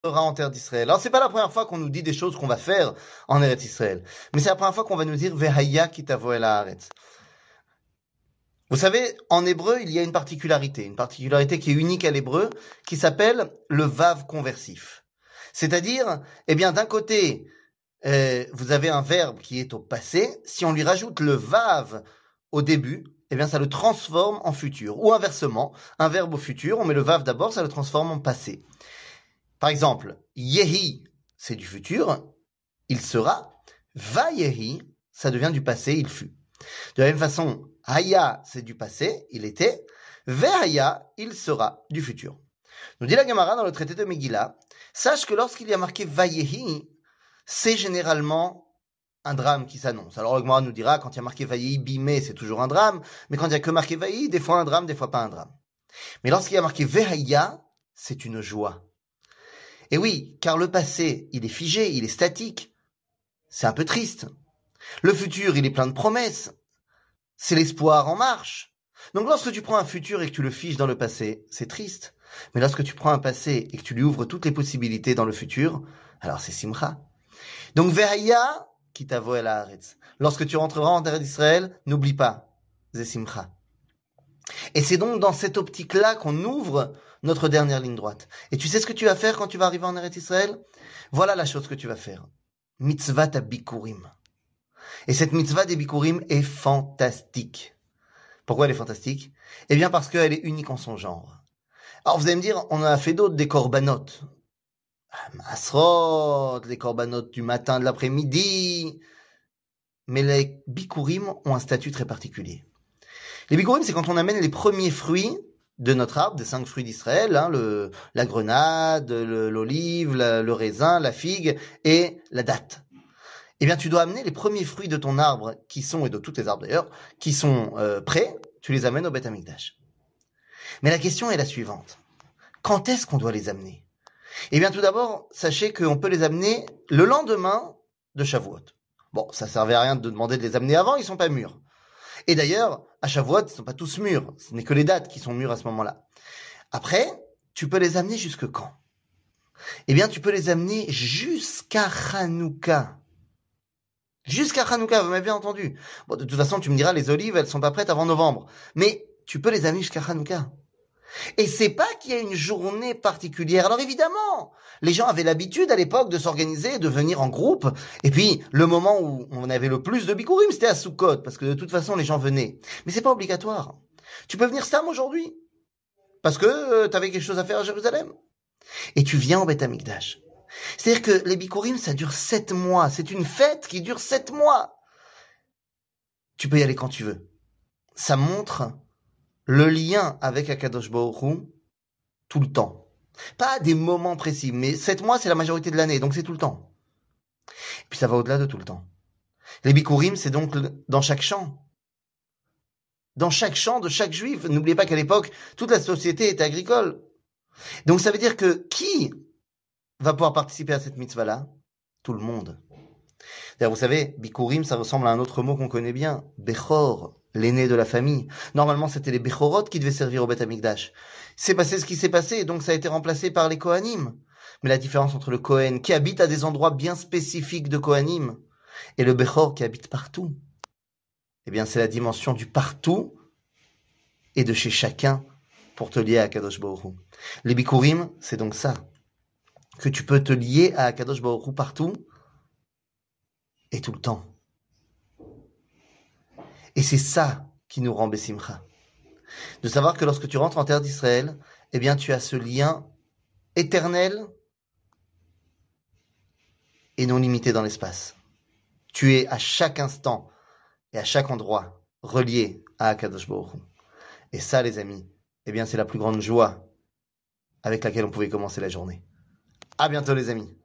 en terre d'Israël. Alors, c'est pas la première fois qu'on nous dit des choses qu'on va faire en Eretz Israël. Mais c'est la première fois qu'on va nous dire Vehaya kitavo el haaretz. Vous savez, en hébreu, il y a une particularité qui est unique à l'hébreu, qui s'appelle le vav conversif. C'est-à-dire, eh bien, d'un côté, vous avez un verbe qui est au passé. Si on lui rajoute le vav au début, eh bien, ça le transforme en futur. Ou inversement, un verbe au futur, on met le vav d'abord, ça le transforme en passé. Par exemple, yehi, c'est du futur, il sera. Va yehi, ça devient du passé, il fut. De la même façon, haya, c'est du passé, il était. Vehaya, il sera du futur. Nous dit la Gemara dans le traité de Megillah, sache que lorsqu'il y a marqué vayehi, c'est généralement un drame qui s'annonce. Alors la Gemara nous dira, quand il y a marqué vayehi, bimé, c'est toujours un drame, mais quand il n'y a que marqué vayehi, des fois un drame, des fois pas un drame. Mais lorsqu'il y a marqué vehaya, c'est une joie. Et oui, car le passé, il est figé, il est statique. C'est un peu triste. Le futur, il est plein de promesses. C'est l'espoir en marche. Donc lorsque tu prends un futur et que tu le figes dans le passé, c'est triste. Mais lorsque tu prends un passé et que tu lui ouvres toutes les possibilités dans le futur, alors c'est simcha. Donc Vehaya kitavo el haaretz. Lorsque tu rentreras en terre d'Israël, n'oublie pas, c'est simcha. Et c'est donc dans cette optique-là qu'on ouvre notre dernière ligne droite. Et tu sais ce que tu vas faire quand tu vas arriver en Eretz Israël? Voilà la chose que tu vas faire. Mitzvah bikurim. Et cette mitzvah des bikurim est fantastique. Pourquoi elle est fantastique? Eh bien parce qu'elle est unique en son genre. Alors vous allez me dire, on en a fait d'autres, des korbanot. Masrot, les korbanot du matin, de l'après-midi. Mais les bikurim ont un statut très particulier. Les bikurim, c'est quand on amène les premiers fruits de notre arbre, des 5 fruits d'Israël, hein, la grenade, l'olive, le raisin, la figue et la date. Eh bien, tu dois amener les premiers fruits de ton arbre, qui sont, et de tous tes arbres d'ailleurs, qui sont prêts, tu les amènes au Beth Amikdash. Mais la question est la suivante. Quand est-ce qu'on doit les amener? Eh bien, tout d'abord, sachez qu'on peut les amener le lendemain de Shavuot. Bon, ça servait à rien de demander de les amener avant, ils sont pas mûrs. Et d'ailleurs, à Shavuot, ils sont pas tous mûrs. Ce n'est que les dates qui sont mûres à ce moment-là. Après, tu peux les amener jusque quand? Eh bien, tu peux les amener jusqu'à Hanouka. Jusqu'à Hanouka, vous m'avez bien entendu. Bon, de toute façon, tu me diras, les olives, elles sont pas prêtes avant novembre. Mais tu peux les amener jusqu'à Hanouka. Et c'est pas qu'il y a une journée particulière. Alors évidemment, les gens avaient l'habitude à l'époque de s'organiser, de venir en groupe. Et puis, le moment où on avait le plus de bikurim, c'était à Sukkot, parce que de toute façon, les gens venaient. Mais c'est pas obligatoire. Tu peux venir Stam aujourd'hui, parce que t'avais quelque chose à faire à Jérusalem. Et tu viens au Beth Amikdash. C'est-à-dire que les bikurim, ça dure 7 mois. C'est une fête qui dure 7 mois. Tu peux y aller quand tu veux. Ça montre le lien avec Akadosh Baruch Hu tout le temps. Pas à des moments précis, mais 7 mois, c'est la majorité de l'année, donc c'est tout le temps. Et puis ça va au-delà de tout le temps. Les bikurim, c'est donc dans chaque champ. Dans chaque champ de chaque juif. N'oubliez pas qu'à l'époque, toute la société était agricole. Donc ça veut dire que qui va pouvoir participer à cette mitzvah-là? Tout le monde. D'ailleurs, vous savez, bikurim, ça ressemble à un autre mot qu'on connaît bien, bechor, l'aîné de la famille. Normalement, c'était les bechorot qui devaient servir au Beth Amikdash. C'est passé ce qui s'est passé, donc ça a été remplacé par les Kohanim. Mais la différence entre le Kohen, qui habite à des endroits bien spécifiques de Kohanim, et le bechor qui habite partout, eh bien, c'est la dimension du partout et de chez chacun pour te lier à Akadosh Baruch Hu. Les bikurim, c'est donc ça, que tu peux te lier à Akadosh Baruch Hu partout et tout le temps. Et c'est ça qui nous rend Bessimcha. De savoir que lorsque tu rentres en terre d'Israël, eh bien, tu as ce lien éternel et non limité dans l'espace. Tu es à chaque instant et à chaque endroit relié à Akadosh Baruch Hu. Et ça, les amis, eh bien, c'est la plus grande joie avec laquelle on pouvait commencer la journée. À bientôt, les amis.